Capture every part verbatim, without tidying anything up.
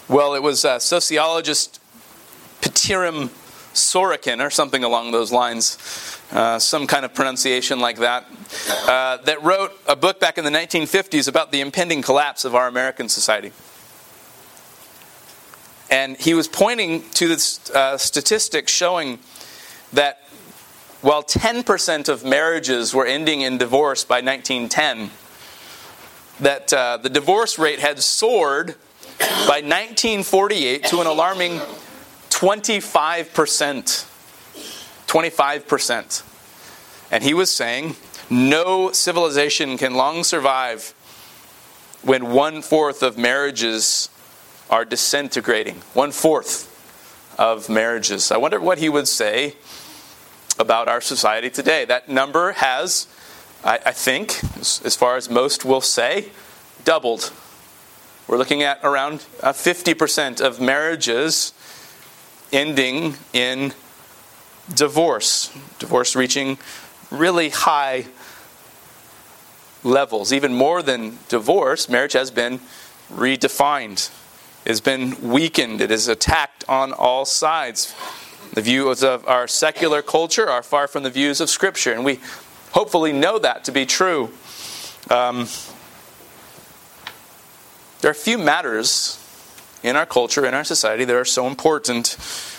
Well, it was uh, sociologist Petirim Sorokin, or something along those lines, uh, some kind of pronunciation like that, uh, that wrote a book back in the nineteen fifties about the impending collapse of our American society. And he was pointing to this uh, statistics showing that while ten percent of marriages were ending in divorce by nineteen ten, that uh, the divorce rate had soared by nineteen forty-eight to an alarming twenty-five percent. twenty-five percent. And he was saying, no civilization can long survive when one-fourth of marriages are disintegrating. One-fourth of marriages. I wonder what he would say about our society today. That number has, I, I think, as, as far as most will say, doubled. We're looking at around uh, fifty percent of marriages ending in divorce. Divorce reaching really high levels. Even more than divorce, marriage has been redefined. It has been weakened. It is attacked on all sides. The views of our secular culture are far from the views of Scripture, and we hopefully know that to be true. Um, there are few matters in our culture, in our society, that are so important,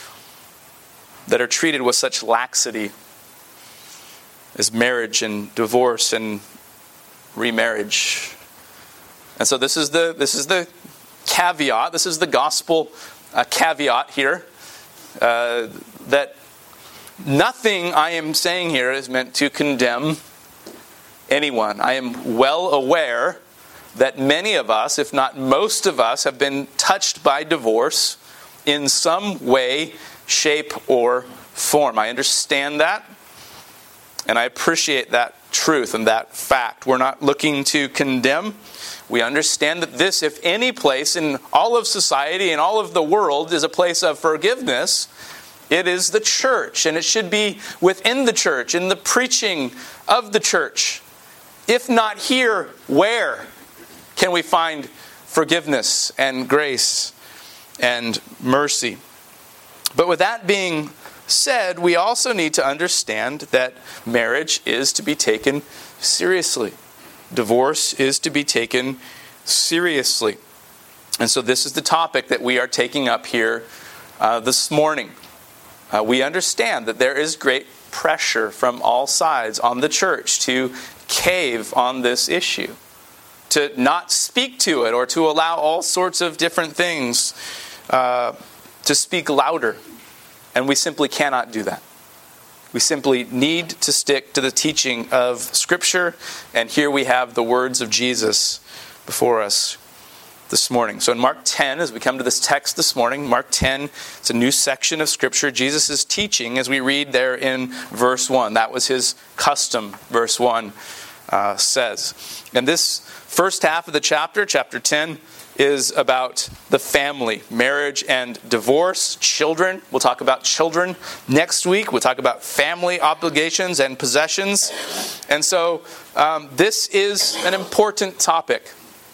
that are treated with such laxity as marriage and divorce and remarriage. And so this is the this is the caveat, this is the gospel uh, caveat here, uh, that nothing I am saying here is meant to condemn anyone. I am well aware that many of us, if not most of us, have been touched by divorce in some way, shape, or form. I understand that, and I appreciate that truth and that fact. We're not looking to condemn. We understand that this, if any place in all of society and all of the world, is a place of forgiveness, it is the church, and it should be within the church, in the preaching of the church. If not here, where can we find forgiveness and grace and mercy? But with that being said, we also need to understand that marriage is to be taken seriously. Divorce is to be taken seriously. And so this is the topic that we are taking up here uh, this morning. Uh, we understand that there is great pressure from all sides on the church to cave on this issue, to not speak to it, or to allow all sorts of different things uh, to speak louder. And we simply cannot do that. We simply need to stick to the teaching of Scripture. And here we have the words of Jesus before us this morning. So in Mark ten, as we come to this text this morning, Mark ten, it's a new section of Scripture. Jesus is teaching as we read there in verse one. That was his custom, verse one uh, says. And this first half of the chapter, chapter ten, is about the family, marriage and divorce, children. We'll talk about children next week. We'll talk about family obligations and possessions. And so um, this is an important topic.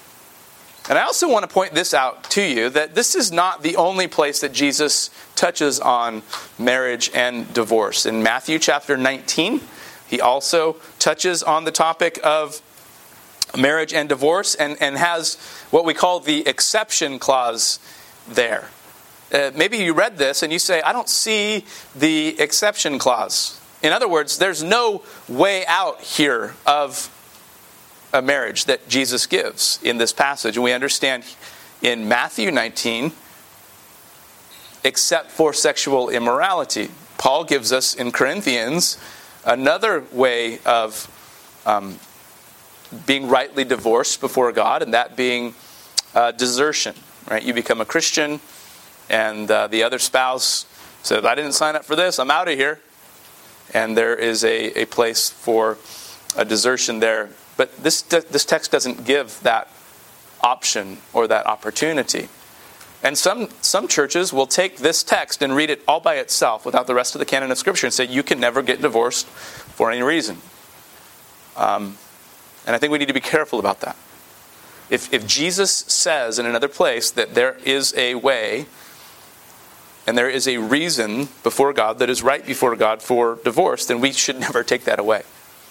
And I also want to point this out to you, that this is not the only place that Jesus touches on marriage and divorce. In Matthew chapter nineteen, he also touches on the topic of marriage and divorce, and, and has what we call the exception clause there. Uh, maybe you read this and you say, I don't see the exception clause. In other words, there's no way out here of a marriage that Jesus gives in this passage. And we understand in Matthew nineteen, except for sexual immorality. Paul gives us in Corinthians another way of um, being rightly divorced before God, and that being uh, desertion. Right? You become a Christian, and uh, the other spouse says, I didn't sign up for this, I'm out of here. And there is a, a place for a desertion there. But this this text doesn't give that option or that opportunity. And some, some churches will take this text and read it all by itself without the rest of the canon of Scripture and say, you can never get divorced for any reason. Um, and I think we need to be careful about that. If, if Jesus says in another place that there is a way and there is a reason before God that is right before God for divorce, then we should never take that away.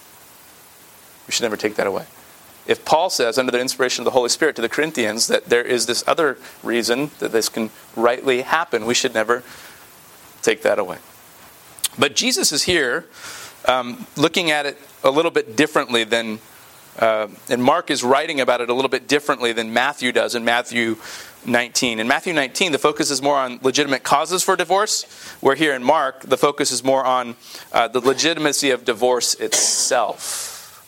We should never take that away. If Paul says, under the inspiration of the Holy Spirit to the Corinthians, that there is this other reason that this can rightly happen, we should never take that away. But Jesus is here um, looking at it a little bit differently than, uh, and Mark is writing about it a little bit differently than Matthew does in Matthew nineteen. In Matthew nineteen, the focus is more on legitimate causes for divorce, where here in Mark, the focus is more on uh, the legitimacy of divorce itself.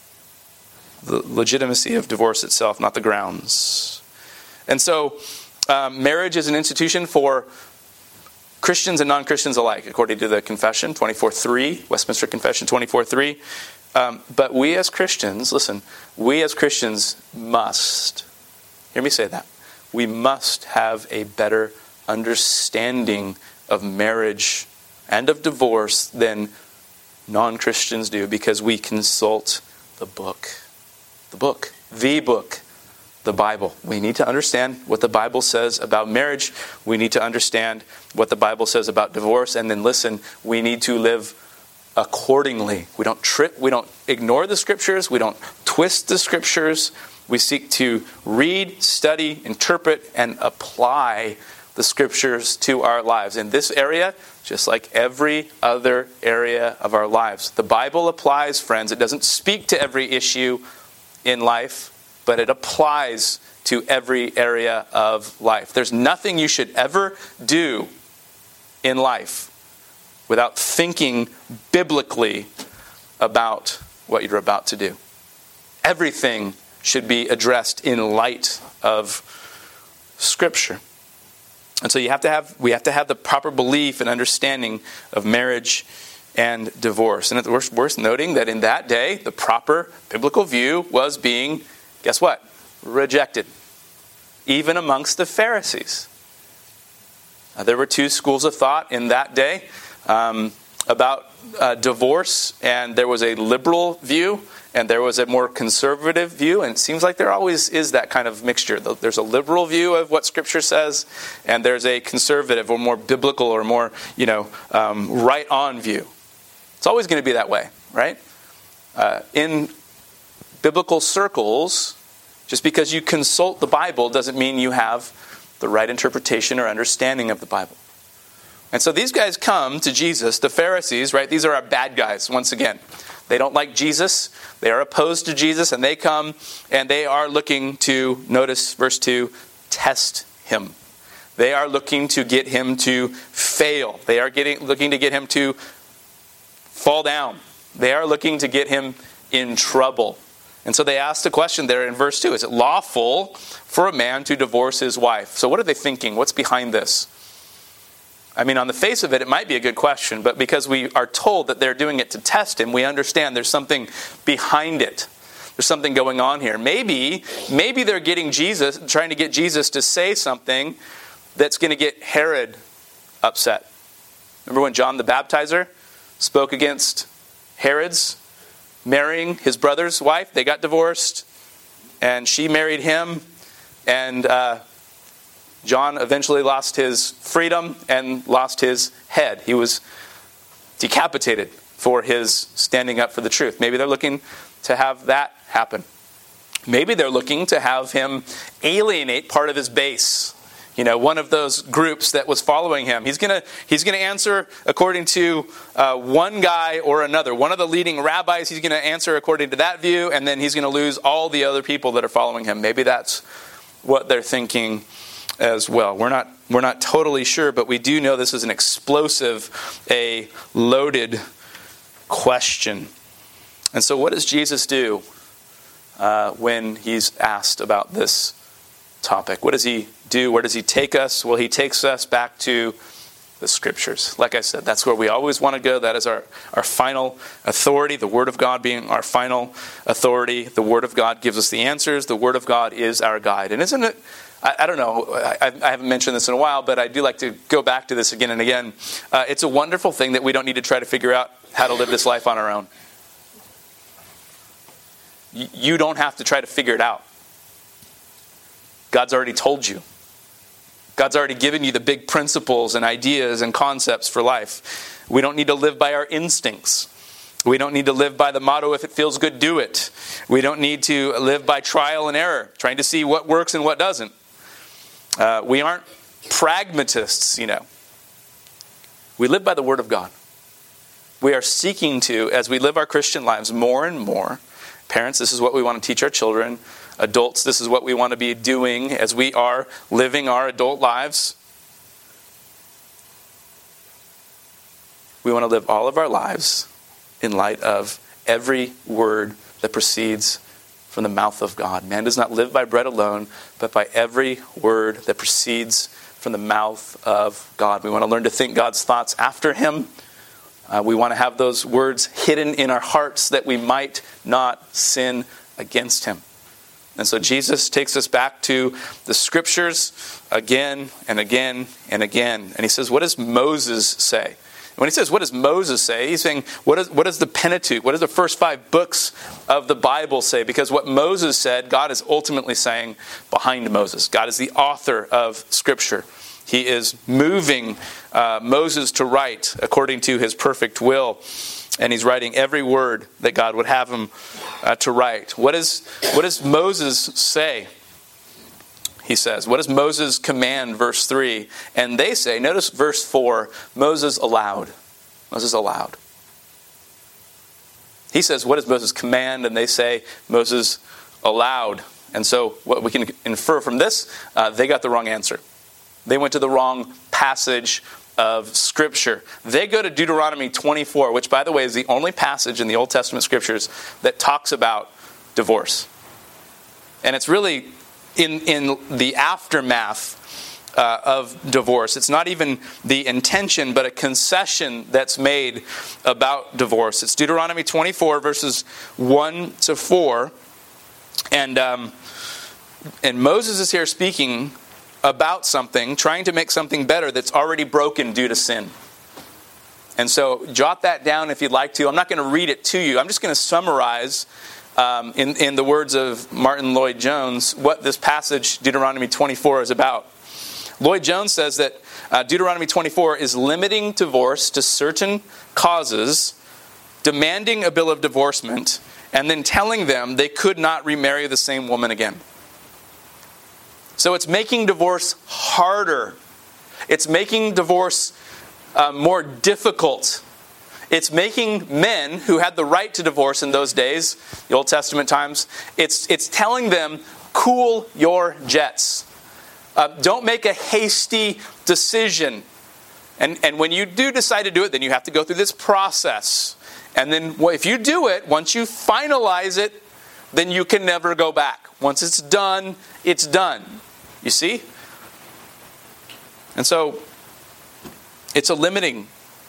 The legitimacy of divorce itself, not the grounds. And so, um, marriage is an institution for Christians and non-Christians alike, according to the Confession, twenty-four three, Westminster Confession twenty-four three. Um, but we as Christians, listen, we as Christians must, hear me say that, we must have a better understanding of marriage and of divorce than non-Christians do, because we consult the book. The book. The book. The Bible. We need to understand what the Bible says about marriage. We need to understand what the Bible says about divorce. And then listen, we need to live accordingly. We don't trip, we don't ignore the Scriptures. We don't twist the Scriptures. We seek to read, study, interpret, and apply the Scriptures to our lives. In this area, just like every other area of our lives. The Bible applies, friends. It doesn't speak to every issue in life, but it applies to every area of life. There's nothing you should ever do in life without thinking biblically about what you're about to do. Everything should be addressed in light of Scripture. And so you have to have we have to have the proper belief and understanding of marriage and divorce. And it's worth noting that in that day, the proper biblical view was being, guess what? Rejected. Even amongst the Pharisees. Uh, there were two schools of thought in that day um, about uh, divorce, and there was a liberal view, and there was a more conservative view, and it seems like there always is that kind of mixture. There's a liberal view of what Scripture says, and there's a conservative or more biblical or more, you know, um, right-on view. It's always going to be that way, right? Uh, in biblical circles, just because you consult the Bible doesn't mean you have the right interpretation or understanding of the Bible. And so these guys come to Jesus, the Pharisees, right? These are our bad guys, once again. They don't like Jesus. They are opposed to Jesus, and they come and they are looking to, notice verse two, test him. They are looking to get him to fail. They are getting looking to get him to fall down. They are looking to get him in trouble. And so they asked a question there in verse two. Is it lawful for a man to divorce his wife? So what are they thinking? What's behind this? I mean, on the face of it, it might be a good question, but because we are told that they're doing it to test him, we understand there's something behind it. There's something going on here. Maybe, maybe they're getting Jesus, trying to get Jesus to say something that's going to get Herod upset. Remember when John the Baptizer spoke against Herod's marrying his brother's wife? They got divorced, and she married him, and uh, John eventually lost his freedom and lost his head. He was decapitated for his standing up for the truth. Maybe they're looking to have that happen. Maybe they're looking to have him alienate part of his base. You know, one of those groups that was following him. He's going to he's going to answer according to uh, one guy or another. One of the leading rabbis, he's going to answer according to that view, and then he's going to lose all the other people that are following him. Maybe that's what they're thinking as well. We're not we're not totally sure, but we do know this is an explosive, a loaded question. And so what does Jesus do uh, when he's asked about this topic? What does he do? Where does he take us? Well, he takes us back to the Scriptures. Like I said, that's where we always want to go. That is our, our final authority, the Word of God being our final authority. The Word of God gives us the answers. The Word of God is our guide. And isn't it, I, I don't know, I, I haven't mentioned this in a while, but I do like to go back to this again and again. Uh, it's a wonderful thing that we don't need to try to figure out how to live this life on our own. You, you don't have to try to figure it out. God's already told you. God's already given you the big principles and ideas and concepts for life. We don't need to live by our instincts. We don't need to live by the motto, if it feels good, do it. We don't need to live by trial and error, trying to see what works and what doesn't. Uh, we aren't pragmatists, you know. We live by the Word of God. We are seeking to, as we live our Christian lives more and more, parents, this is what we want to teach our children. Adults, this is what we want to be doing as we are living our adult lives. We want to live all of our lives in light of every word that proceeds from the mouth of God. Man does not live by bread alone, but by every word that proceeds from the mouth of God. We want to learn to think God's thoughts after Him. Uh, we want to have those words hidden in our hearts that we might not sin against Him. And so Jesus takes us back to the Scriptures again and again and again. And He says, what does Moses say? And when He says, what does Moses say? He's saying, what, is, what does the Pentateuch, what does the first five books of the Bible say? Because what Moses said, God is ultimately saying behind Moses. God is the author of Scripture. He is moving uh, Moses to write according to His perfect will. And he's writing every word that God would have him uh, to write. What, is, what does Moses say? He says, what does Moses command? Verse three. And they say, notice verse four, Moses allowed. Moses allowed. He says, what does Moses command? And they say, Moses allowed. And so what we can infer from this, uh, they got the wrong answer. They went to the wrong passage of Scripture. They go to Deuteronomy twenty-four, which, by the way, is the only passage in the Old Testament Scriptures that talks about divorce. And it's really in, in the aftermath uh, of divorce. It's not even the intention, but a concession that's made about divorce. It's Deuteronomy twenty-four, verses one to four. And, um, and Moses is here speaking about something, trying to make something better that's already broken due to sin. And so jot that down if you'd like to. I'm not going to read it to you. I'm just going to summarize um, in, in the words of Martin Lloyd-Jones what this passage, Deuteronomy twenty-four, is about. Lloyd-Jones says that uh, Deuteronomy twenty-four is limiting divorce to certain causes, demanding a bill of divorcement, and then telling them they could not remarry the same woman again. So it's making divorce harder. It's making divorce uh, more difficult. It's making men who had the right to divorce in those days, the Old Testament times, it's, it's telling them, cool your jets. Uh, don't make a hasty decision. And, and when you do decide to do it, then you have to go through this process. And then well, if you do it, once you finalize it, then you can never go back. Once it's done, it's done. You see? And so, it's a limiting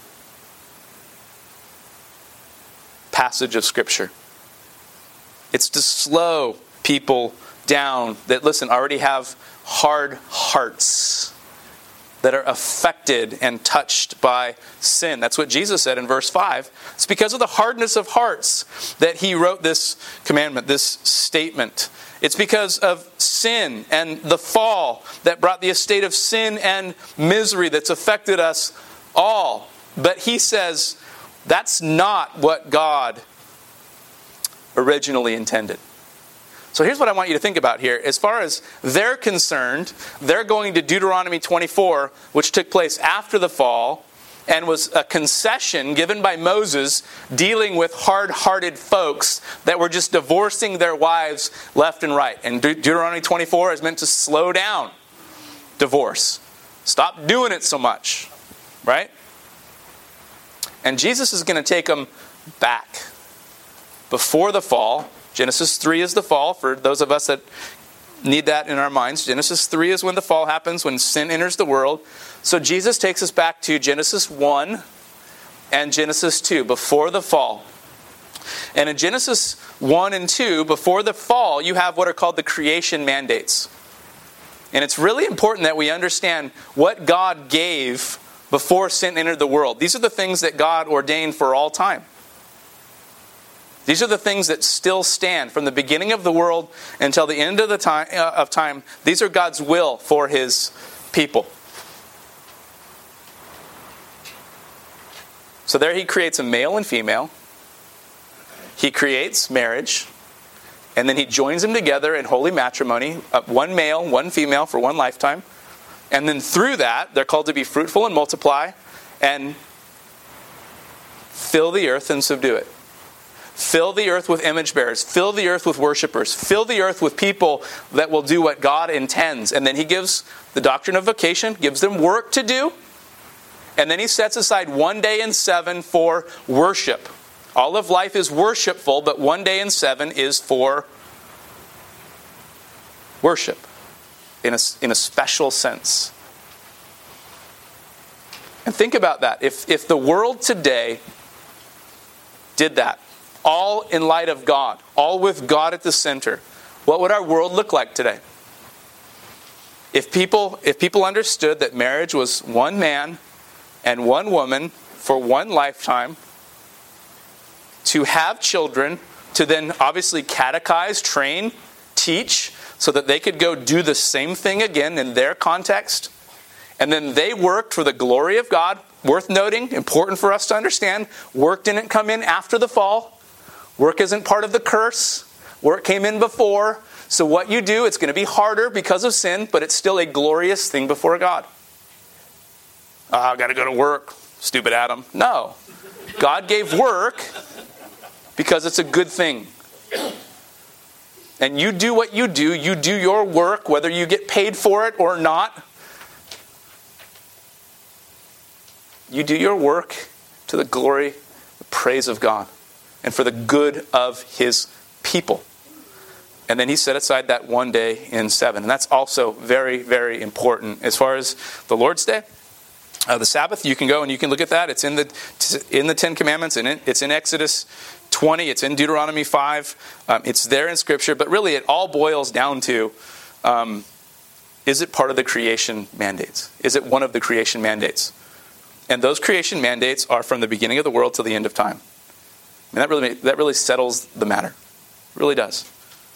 passage of Scripture. It's to slow people down that, listen, already have hard hearts, that are affected and touched by sin. That's what Jesus said in verse five. It's because of the hardness of hearts that He wrote this commandment, this statement. It's because of sin and the fall that brought the estate of sin and misery that's affected us all. But He says that's not what God originally intended. So here's what I want you to think about here. As far as they're concerned, they're going to Deuteronomy twenty-four, which took place after the fall, and was a concession given by Moses dealing with hard-hearted folks that were just divorcing their wives left and right. And De- Deuteronomy twenty-four is meant to slow down divorce. Stop doing it so much. Right? And Jesus is going to take them back. Before the fall, Genesis three is the fall, for those of us that need that in our minds. Genesis three is when the fall happens, when sin enters the world. So Jesus takes us back to Genesis one and Genesis two, before the fall. And in Genesis one and two, before the fall, you have what are called the creation mandates. And it's really important that we understand what God gave before sin entered the world. These are the things that God ordained for all time. These are the things that still stand from the beginning of the world until the end of the time uh, of time. These are God's will for his people. So there he creates a male and female. He creates marriage. And then he joins them together in holy matrimony. Uh, one male, one female for one lifetime. And then through that, they're called to be fruitful and multiply and fill the earth and subdue it. Fill the earth with image bearers. Fill the earth with worshipers. Fill the earth with people that will do what God intends. And then he gives the doctrine of vocation, gives them work to do. And then he sets aside one day in seven for worship. All of life is worshipful, but one day in seven is for worship in a, in a special sense. And think about that. If, if the world today did that, all in light of God, all with God at the center, what would our world look like today? If people, if people understood that marriage was one man and one woman for one lifetime, to have children, to then obviously catechize, train, teach, so that they could go do the same thing again in their context, and then they worked for the glory of God. Worth noting, important for us to understand, work didn't come in after the fall. Work isn't part of the curse. Work came in before. So what you do, it's going to be harder because of sin, but it's still a glorious thing before God. Oh, I've got to go to work, stupid Adam. No. God gave work because it's a good thing. And you do what you do. You do your work, whether you get paid for it or not. You do your work to the glory, the praise of God, and for the good of his people. And then he set aside that one day in seven. And that's also very, very important. As far as the Lord's Day, uh, the Sabbath, you can go and you can look at that. It's in the in the Ten Commandments, and it's in Exodus twenty. It's in Deuteronomy five. Um, it's there in Scripture. But really it all boils down to, um, is it part of the creation mandates? Is it one of the creation mandates? And those creation mandates are from the beginning of the world to the end of time. I mean, that really that really settles the matter. It really does.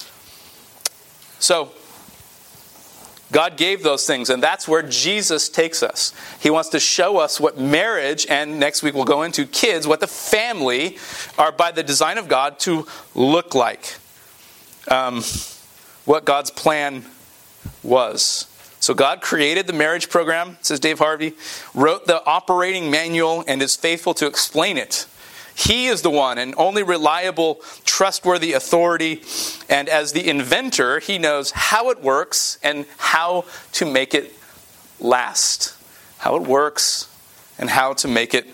So, God gave those things, and that's where Jesus takes us. He wants to show us what marriage, and next week we'll go into kids, what the family are by the design of God to look like. Um, what God's plan was. So God created the marriage program, says Dave Harvey, wrote the operating manual, and is faithful to explain it. He is the one and only reliable, trustworthy authority. And as the inventor, he knows how it works and how to make it last. How it works and how to make it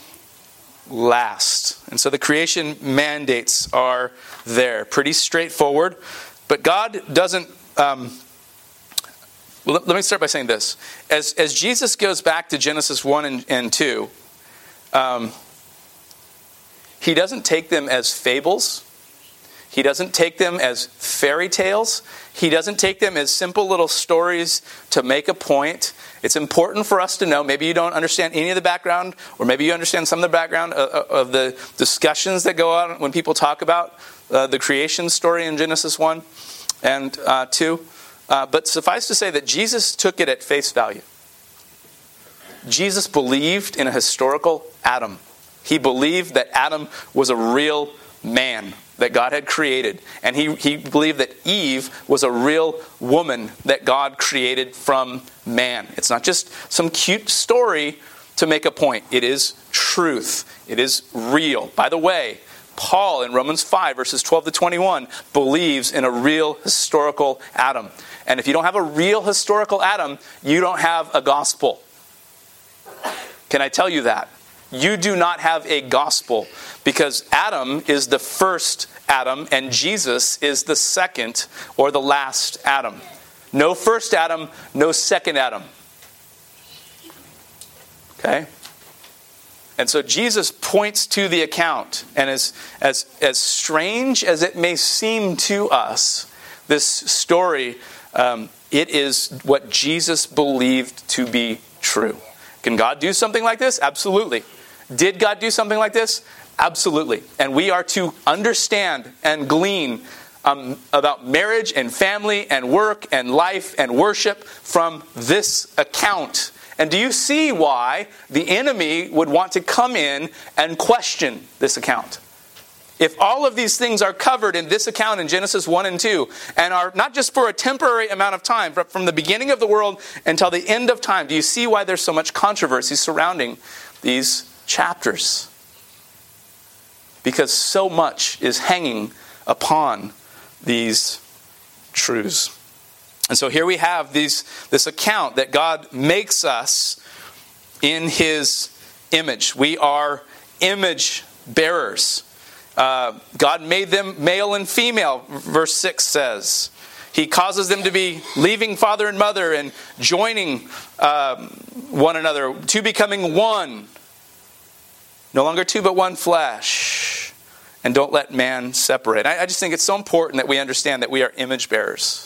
last. And so the creation mandates are there. Pretty straightforward. But God doesn't... Um, well, let me start by saying this. As, as Jesus goes back to Genesis one and, and two... Um, He doesn't take them as fables. He doesn't take them as fairy tales. He doesn't take them as simple little stories to make a point. It's important for us to know, maybe you don't understand any of the background, or maybe you understand some of the background of, of the discussions that go on when people talk about uh, the creation story in Genesis one and uh, two. Uh, but suffice to say that Jesus took it at face value. Jesus believed in a historical Adam. He believed that Adam was a real man that God had created. And he, he believed that Eve was a real woman that God created from man. It's not just some cute story to make a point. It is truth. It is real. By the way, Paul in Romans five, verses twelve to twenty-one, believes in a real historical Adam. And if you don't have a real historical Adam, you don't have a gospel. Can I tell you that? You do not have a gospel, because Adam is the first Adam and Jesus is the second or the last Adam. No first Adam, no second Adam. Okay? And so Jesus points to the account, and as, as, as strange as it may seem to us, this story, um, it is what Jesus believed to be true. Can God do something like this? Absolutely. Did God do something like this? Absolutely. And we are to understand and glean um, about marriage and family and work and life and worship from this account. And do you see why the enemy would want to come in and question this account? If all of these things are covered in this account in Genesis one and two, and are not just for a temporary amount of time, but from the beginning of the world until the end of time, do you see why there's so much controversy surrounding these chapters? Because so much is hanging upon these truths. And so here we have these, this account that God makes us in His image. We are image bearers. Uh, God made them male and female, verse six says. He causes them to be leaving father and mother and joining um, one another, two becoming one. No longer two, but one flesh. And don't let man separate. I, I just think it's so important that we understand that we are image bearers.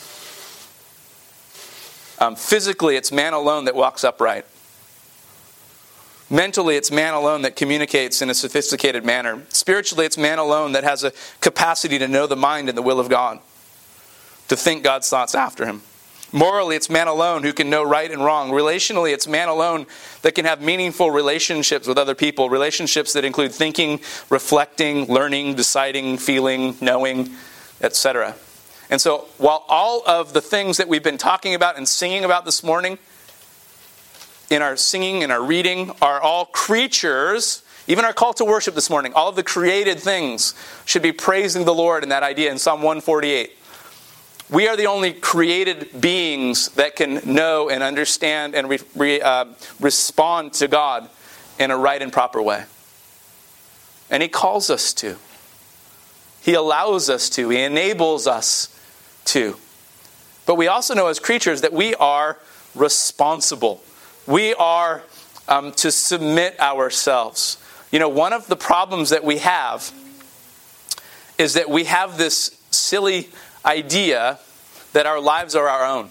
Um, physically, it's man alone that walks upright. Mentally, it's man alone that communicates in a sophisticated manner. Spiritually, it's man alone that has a capacity to know the mind and the will of God, to think God's thoughts after Him. Morally, it's man alone who can know right and wrong. Relationally, it's man alone that can have meaningful relationships with other people, relationships that include thinking, reflecting, learning, deciding, feeling, knowing, et cetera. And so, while all of the things that we've been talking about and singing about this morning, in our singing and our reading, are all creatures, even our call to worship this morning, all of the created things should be praising the Lord in that idea in Psalm one forty-eight. We are the only created beings that can know and understand and re, re, uh, respond to God in a right and proper way. And He calls us to. He allows us to. He enables us to. But we also know as creatures that we are responsible. We are um, to submit ourselves. You know, one of the problems that we have is that we have this silly idea that our lives are our own.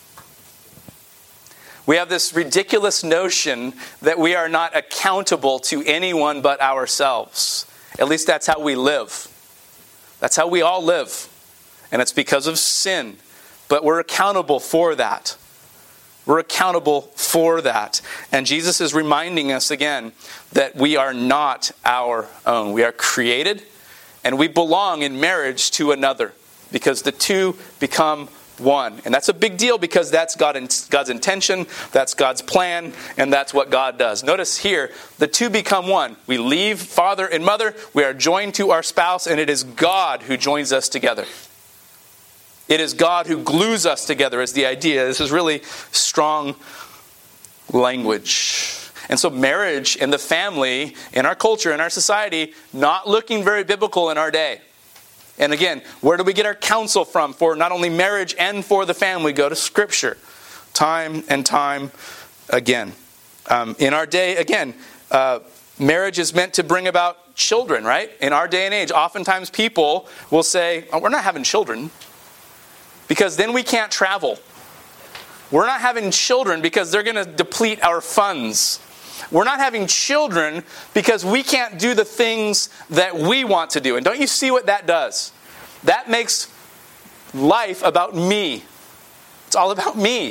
We have this ridiculous notion that we are not accountable to anyone but ourselves. At least that's how we live. That's how we all live. And it's because of sin. But we're accountable for that. We're accountable for that. And Jesus is reminding us again that we are not our own. We are created and we belong in marriage to another because the two become one. And that's a big deal because that's God, God's intention, that's God's plan, and that's what God does. Notice here, the two become one. We leave father and mother, we are joined to our spouse, and it is God who joins us together. It is God who glues us together is the idea. This is really strong language. And so marriage and the family in our culture, in our society, not looking very biblical in our day. And again, where do we get our counsel from for not only marriage and for the family? Go to Scripture. Time and time again. Um, in our day, again, uh, marriage is meant to bring about children, right? In our day and age, oftentimes people will say, oh, we're not having children. Because then we can't travel. We're not having children because they're going to deplete our funds. We're not having children because we can't do the things that we want to do. And don't you see what that does? That makes life about me. It's all about me.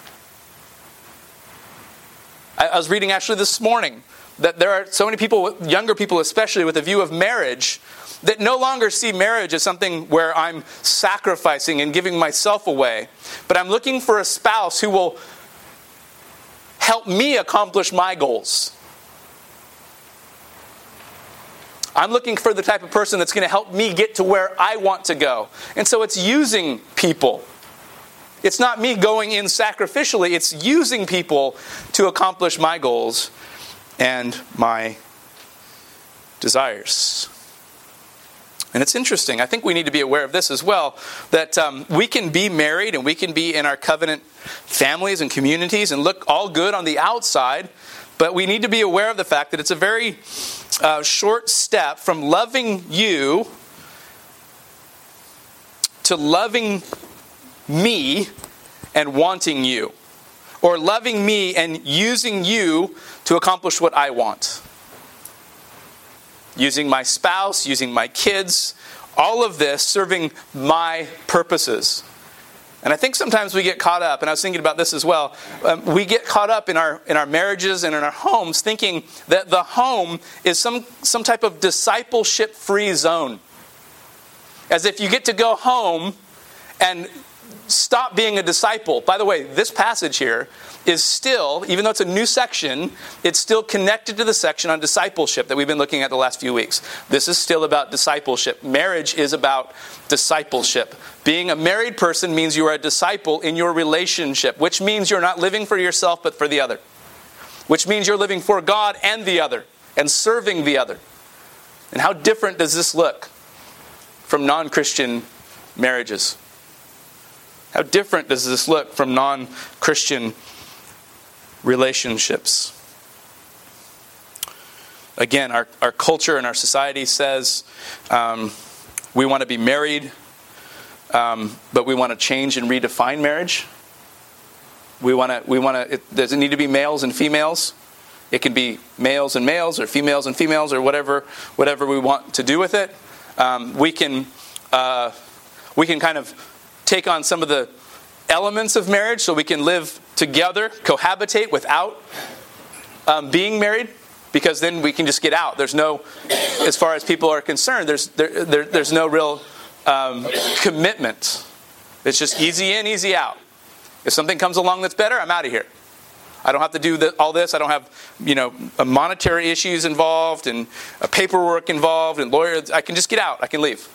I, I was reading actually this morning that there are so many people, younger people especially, with a view of marriage that no longer see marriage as something where I'm sacrificing and giving myself away. But I'm looking for a spouse who will help me accomplish my goals. I'm looking for the type of person that's going to help me get to where I want to go. And so it's using people. It's not me going in sacrificially. It's using people to accomplish my goals and my desires. And it's interesting. I think we need to be aware of this as well, that um, we can be married and we can be in our covenant families and communities and look all good on the outside, but we need to be aware of the fact that it's a very uh, short step from loving you to loving me and wanting you, or loving me and using you to accomplish what I want. using my spouse, using my kids, all of this serving my purposes. And I think sometimes we get caught up, and I was thinking about this as well, um, we get caught up in our in our marriages and in our homes thinking that the home is some, some type of discipleship-free zone. As if you get to go home and stop being a disciple. By the way, this passage here is still, even though it's a new section, it's still connected to the section on discipleship that we've been looking at the last few weeks. This is still about discipleship. Marriage is about discipleship. Being a married person means you are a disciple in your relationship, which means you're not living for yourself but for the other. Which means you're living for God and the other, and serving the other. And how different does this look from non-Christian marriages? How different does this look from non-Christian relationships? Again, our, our culture and our society says um, we want to be married, um, but we want to change and redefine marriage. We want to. We want to. It, does it need to be males and females? It can be males and males, or females and females, or whatever, whatever we want to do with it. Um, we can, uh, we can kind of take on some of the elements of marriage, so we can live together, cohabitate without um, being married, because then we can just get out. There's no, as far as people are concerned, there's there, there there's no real um, commitment. It's just easy in, easy out. If something comes along that's better, I'm out of here. I don't have to do the, all this. I don't have, you know, monetary issues involved and uh, paperwork involved and lawyers. I can just get out. I can leave.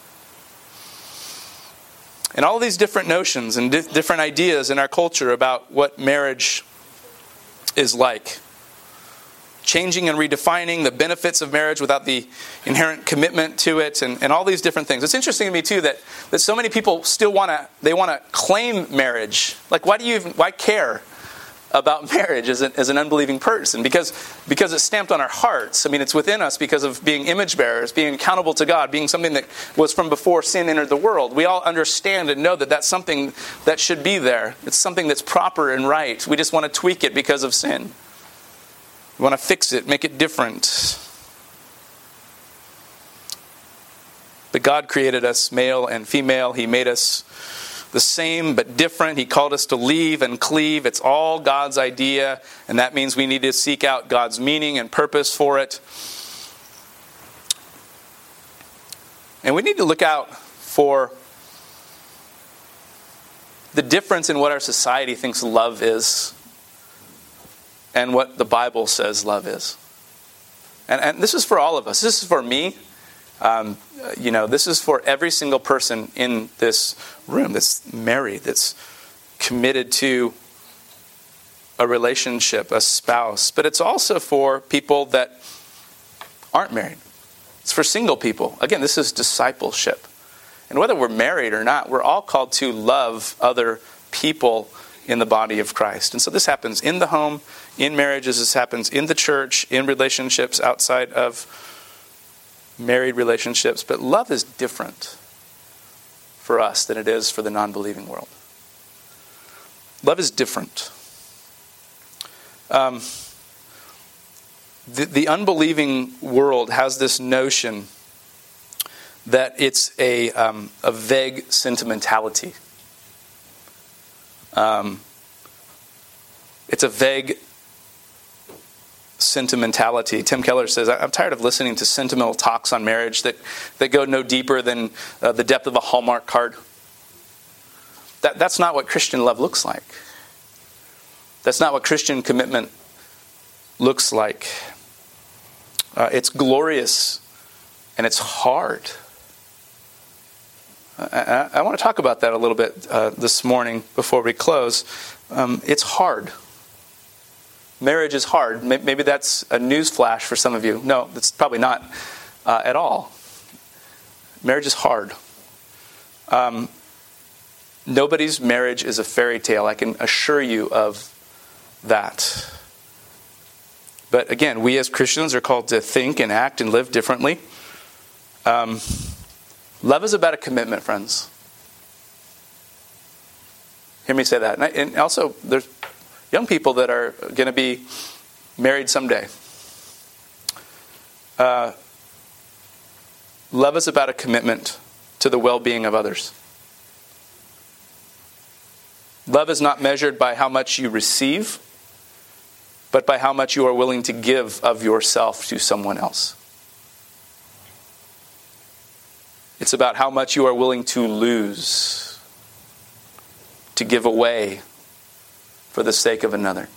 And all these different notions and di- different ideas in our culture about what marriage is like. Changing and redefining the benefits of marriage without the inherent commitment to it, and, and all these different things. It's interesting to me too that, that so many people still want to they want to claim marriage. Like, why do you even, why care about marriage as an, as an unbelieving person? Because because it's stamped on our hearts. I mean, it's within us because of being image bearers, being accountable to God, being something that was from before sin entered the world. We all understand and know that that's something that should be there. It's something that's proper and right. We just want to tweak it because of sin. We want to fix it, make it different. But God created us male and female. He made us the same but different. He called us to leave and cleave. It's all God's idea, and that means we need to seek out God's meaning and purpose for it. And we need to look out for the difference in what our society thinks love is and what the Bible says love is. And, and this is for all of us. This is for me. Um, you know, this is for every single person in this room that's married, that's committed to a relationship, a spouse. But it's also for people that aren't married. It's for single people. Again, this is discipleship. And whether we're married or not, we're all called to love other people in the body of Christ. And so this happens in the home, in marriages, this happens in the church, in relationships outside of married relationships. But love is different for us than it is for the non-believing world. Love is different. Um, the, the unbelieving world has this notion that it's a, um, a vague sentimentality. Um, it's a vague sentimentality. Tim Keller says, I'm tired of listening to sentimental talks on marriage that, that go no deeper than uh, the depth of a Hallmark card. That, that's not what Christian love looks like. That's not what Christian commitment looks like. Uh, it's glorious and it's hard. I, I want to talk about that a little bit uh, this morning before we close. Um, it's hard. Marriage is hard. Maybe that's a news flash for some of you. No, that's probably not uh, at all. Marriage is hard. Um, nobody's marriage is a fairy tale. I can assure you of that. But again, we as Christians are called to think and act and live differently. Um, love is about a commitment, friends. Hear me say that. And, I, and also, there's young people that are going to be married someday. Uh, Love is about a commitment to the well-being of others. Love is not measured by how much you receive, but by how much you are willing to give of yourself to someone else. It's about how much you are willing to lose, to give away for the sake of another.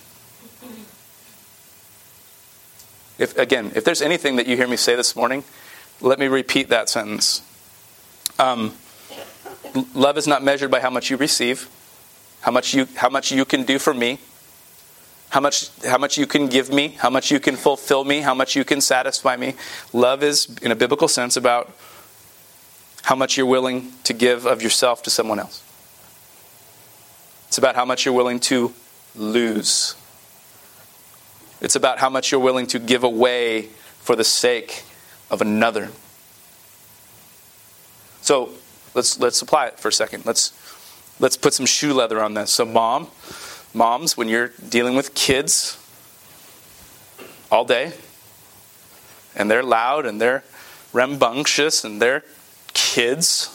If, again, if there's anything that you hear me say this morning, let me repeat that sentence. Um, love is not measured by how much you receive, how much you how much you can do for me, how much how much you can give me, how much you can fulfill me, how much you can satisfy me. Love is, in a biblical sense, about how much you're willing to give of yourself to someone else. It's about how much you're willing to lose. It's about how much you're willing to give away for the sake of another. So let's let's apply it for a second. Let's let's put some shoe leather on this. So mom, moms, when you're dealing with kids all day, and they're loud and they're rambunctious and they're kids,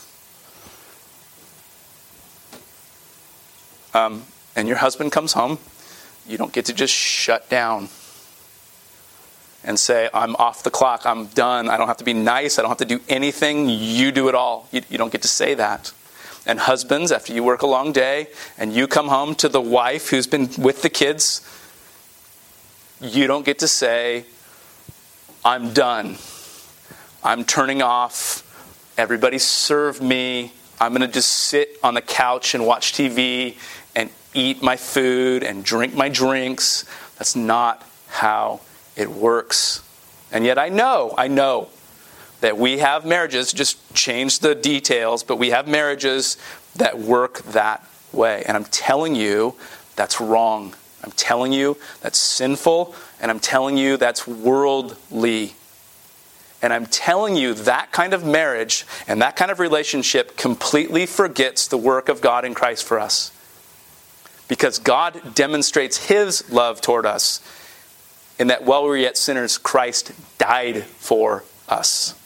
um, and your husband comes home, you don't get to just shut down and say, I'm off the clock, I'm done, I don't have to be nice, I don't have to do anything, you do it all. You, you don't get to say that. And husbands, after you work a long day and you come home to the wife who's been with the kids, you don't get to say, I'm done, I'm turning off, everybody serve me, I'm going to just sit on the couch and watch T V and eat my food and drink my drinks. That's not how it works. And yet I know, I know that we have marriages, just change the details, but we have marriages that work that way. And I'm telling you, that's wrong. I'm telling you, that's sinful. And I'm telling you, that's worldly. And I'm telling you, that kind of marriage and that kind of relationship completely forgets the work of God in Christ for us. Because God demonstrates His love toward us in that while we were yet sinners, Christ died for us.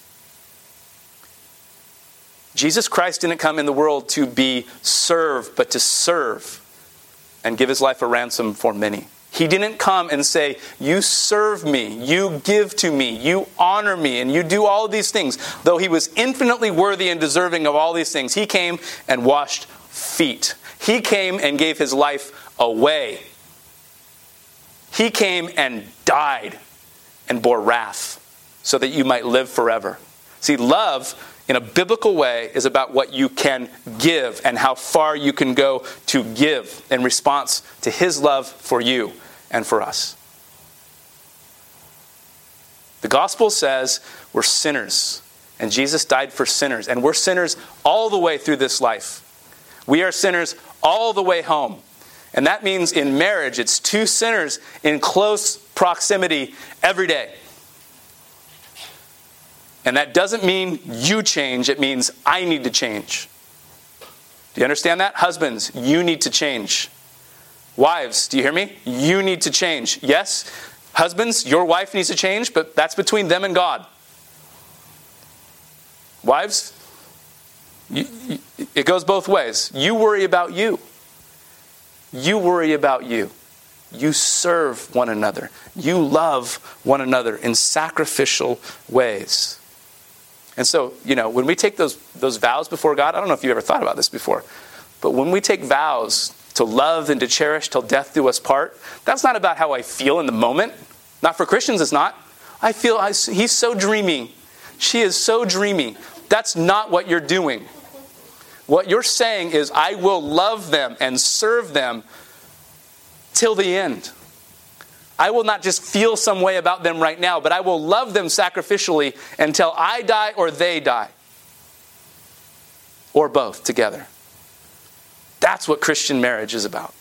Jesus Christ didn't come in the world to be served, but to serve and give His life a ransom for many. He didn't come and say, you serve me, you give to me, you honor me, and you do all of these things. Though He was infinitely worthy and deserving of all these things, He came and washed feet. He came and gave His life away. He came and died and bore wrath so that you might live forever. See, love in a biblical way is about what you can give and how far you can go to give in response to His love for you and for us. The gospel says we're sinners and Jesus died for sinners, and we're sinners all the way through this life. We are sinners all the way home. And that means in marriage, it's two sinners in close proximity every day. And that doesn't mean you change, it means I need to change. Do you understand that? Husbands, you need to change. Wives, do you hear me? You need to change. Yes, husbands, your wife needs to change, but that's between them and God. Wives, you, you, it goes both ways. You worry about you. You worry about you. You serve one another. You love one another in sacrificial ways. And so, you know, when we take those those vows before God, I don't know if you ever thought about this before, but when we take vows to love and to cherish till death do us part, that's not about how I feel in the moment. Not for Christians, it's not. I feel I, he's so dreamy. She is so dreamy. That's not what you're doing. What you're saying is, I will love them and serve them till the end. I will not just feel some way about them right now, but I will love them sacrificially until I die or they die. Or both together. That's what Christian marriage is about.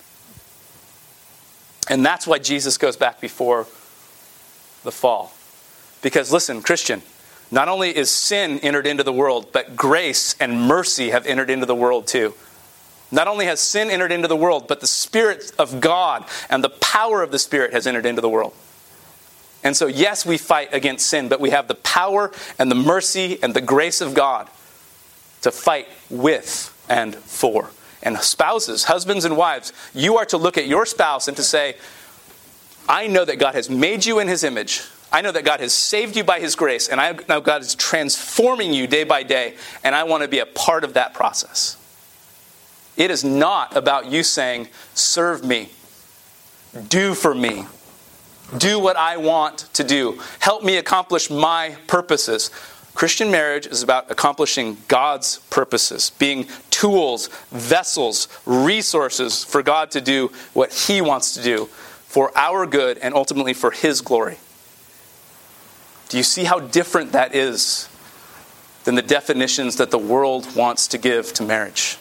And that's why Jesus goes back before the fall. Because listen, Christian, not only is sin entered into the world, but grace and mercy have entered into the world too. Not only has sin entered into the world, but the Spirit of God and the power of the Spirit has entered into the world. And so, yes, we fight against sin, but we have the power and the mercy and the grace of God to fight with and for. And spouses, husbands and wives, you are to look at your spouse and to say, I know that God has made you in His image. I know that God has saved you by His grace. And I know God is transforming you day by day. And I want to be a part of that process. It is not about you saying, serve me. Do for me. Do what I want to do. Help me accomplish my purposes. Christian marriage is about accomplishing God's purposes, being tools, vessels, resources for God to do what He wants to do for our good and ultimately for His glory. Do you see how different that is than the definitions that the world wants to give to marriage?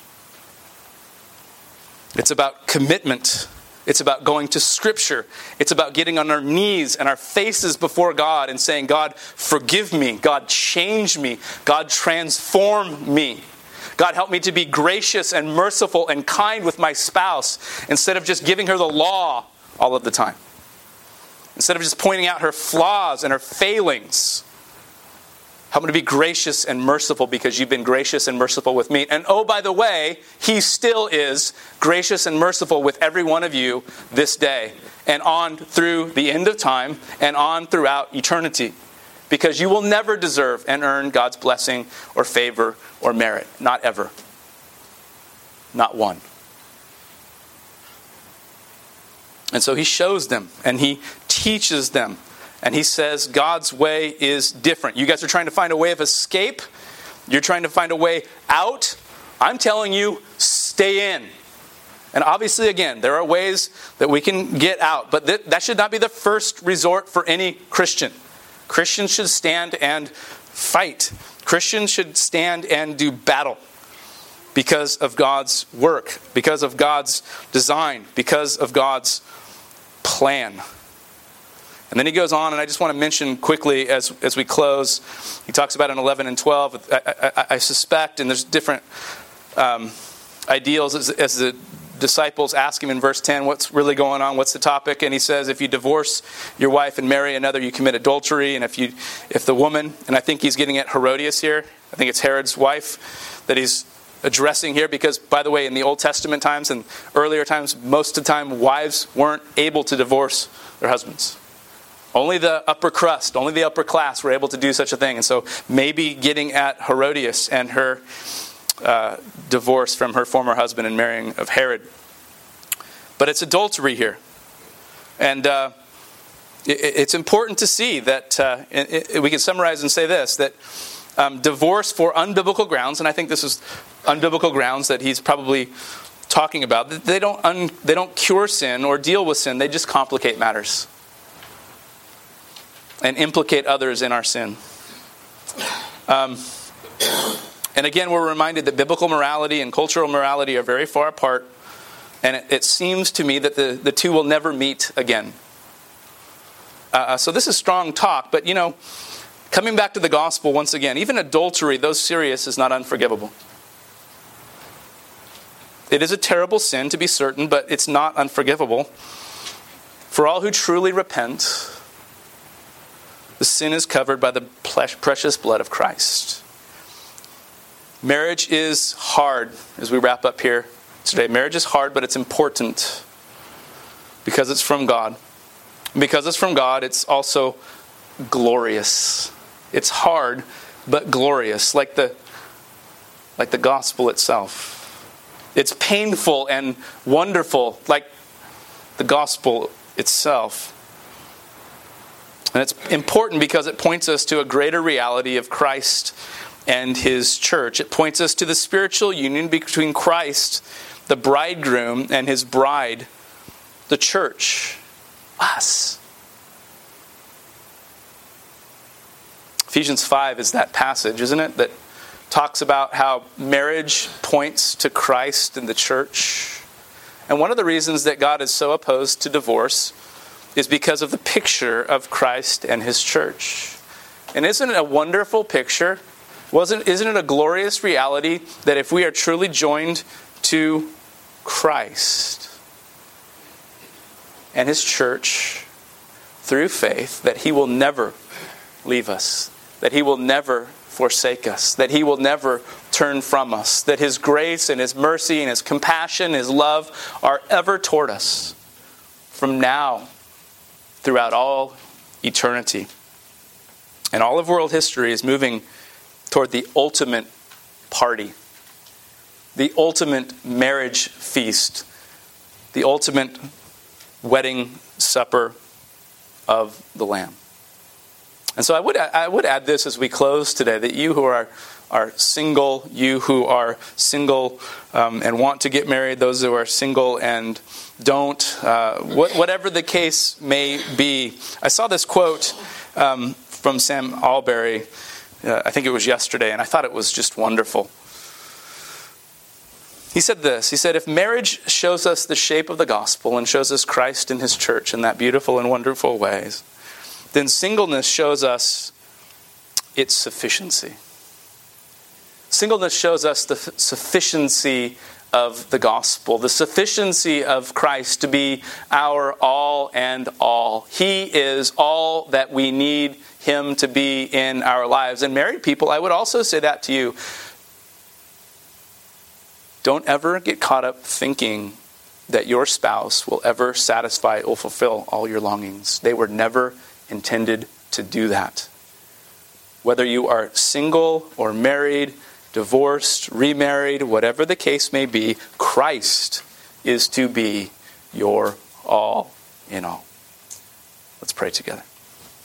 It's about commitment. It's about going to Scripture. It's about getting on our knees and our faces before God and saying, God, forgive me. God, change me. God, transform me. God, help me to be gracious and merciful and kind with my spouse instead of just giving her the law all of the time. Instead of just pointing out her flaws and her failings. Help me to be gracious and merciful because you've been gracious and merciful with me. And oh, by the way, He still is gracious and merciful with every one of you this day and on through the end of time and on throughout eternity. Because you will never deserve and earn God's blessing or favor or merit. Not ever. Not one. And so He shows them and He teaches them. And He says God's way is different. You guys are trying to find a way of escape. You're trying to find a way out. I'm telling you, stay in. And obviously, again, there are ways that we can get out. But th- that should not be the first resort for any Christian. Christians should stand and fight. Christians should stand and do battle. Because of God's work. Because of God's design. Because of God's plan. And then he goes on, and I just want to mention quickly as as we close, he talks about in eleven and twelve, I, I, I suspect, and there's different um, ideals as, as the disciples ask him in verse ten, what's really going on, what's the topic? And he says, if you divorce your wife and marry another, you commit adultery. And if you, if the woman, and I think he's getting at Herodias here, I think it's Herod's wife that he's addressing here, because, by the way, in the Old Testament times and earlier times, most of the time, wives weren't able to divorce their husbands. Only the upper crust, only the upper class were able to do such a thing. And so maybe getting at Herodias and her uh, divorce from her former husband and marrying of Herod. But it's adultery here. And uh, it, it's important to see that, uh, it, it, we can summarize and say this, that um, divorce for unbiblical grounds, and I think this is unbiblical grounds that he's probably talking about, they don't, un, they don't cure sin or deal with sin, they just complicate matters. And implicate others in our sin. Um, and again, we're reminded that biblical morality and cultural morality are very far apart. And it, it seems to me that the, the two will never meet again. Uh, so this is strong talk. But, you know, coming back to the gospel once again, even adultery, though serious, is not unforgivable. It is a terrible sin, to be certain, but it's not unforgivable. For all who truly repent, the sin is covered by the precious blood of Christ. Marriage is hard, as we wrap up here today. Marriage is hard, but it's important because it's from God. Because it's from God, it's also glorious. It's hard, but glorious, like the, like the gospel itself. It's painful and wonderful, like the gospel itself. And it's important because it points us to a greater reality of Christ and His church. It points us to the spiritual union between Christ, the bridegroom, and His bride, the church, us. Ephesians five is that passage, isn't it? That talks about how marriage points to Christ and the church. And one of the reasons that God is so opposed to divorce is because of the picture of Christ and His church. And isn't it a wonderful picture? Wasn't, isn't it a glorious reality that if we are truly joined to Christ and His church through faith that he will never leave us, that he will never forsake us, that he will never turn from us, that his grace and his mercy and his compassion, his love are ever toward us from now throughout all eternity. And all of world history is moving toward the ultimate party, the ultimate marriage feast, the ultimate wedding supper of the Lamb. And so I would I would add this as we close today, that you who are are single, you who are single um, and want to get married, those who are single and don't, uh, what, whatever the case may be. I saw this quote um, from Sam Allberry, uh, I think it was yesterday, and I thought it was just wonderful. He said this, he said, if marriage shows us the shape of the gospel and shows us Christ and his church in that beautiful and wonderful ways, then singleness shows us its sufficiency. Singleness shows us the f- sufficiency of the gospel, the sufficiency of Christ to be our all and all. He is all that we need him to be in our lives. And married people, I would also say that to you. Don't ever get caught up thinking that your spouse will ever satisfy or fulfill all your longings. They were never intended to do that. Whether you are single or married, divorced, remarried, whatever the case may be, Christ is to be your all in all. Let's pray together.